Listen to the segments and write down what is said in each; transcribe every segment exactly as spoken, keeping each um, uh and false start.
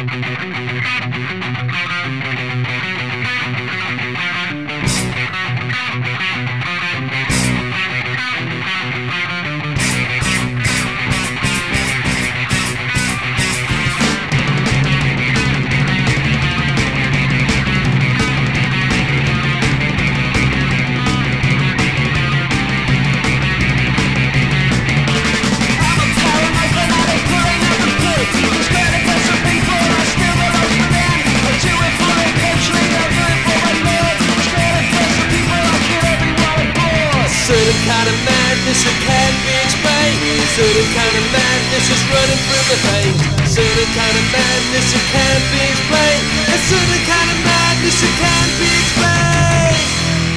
Certain kind of madness that can't be explained. Certain kind of madness is running through the veins. Certain kind of madness that can't be explained. A certain kind of madness that can't be explained.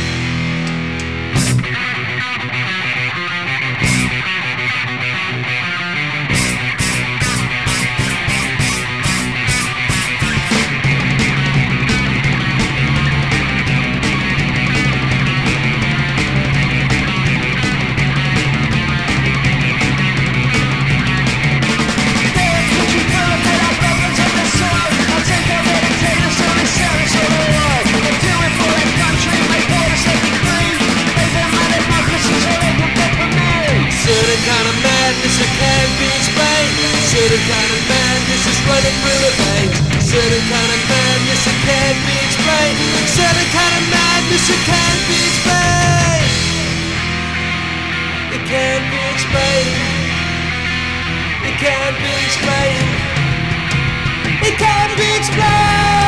Certain kind of madness that can't be explained. Certain kind of madness is running through the veins. Certain kind of madness that can't be explained. Certain kind of madness that can't be explained. It can't be explained. It can't be explained. It can't be explained.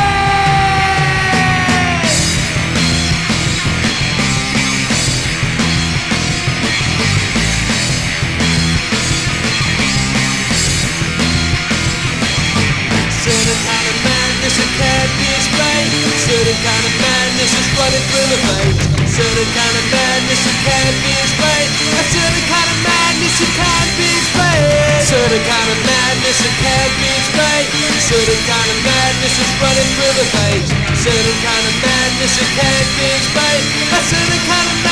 Certain kind of madness that can't be explained. Certain kind of madness is running through the veins. Certain kind of madness that can't be explained. A certain kind of madness that can't be explained. Certain kind of madness that can't be explained. Certain kind of madness is running through the veins. Certain kind of madness that can't be explained. A certain kind of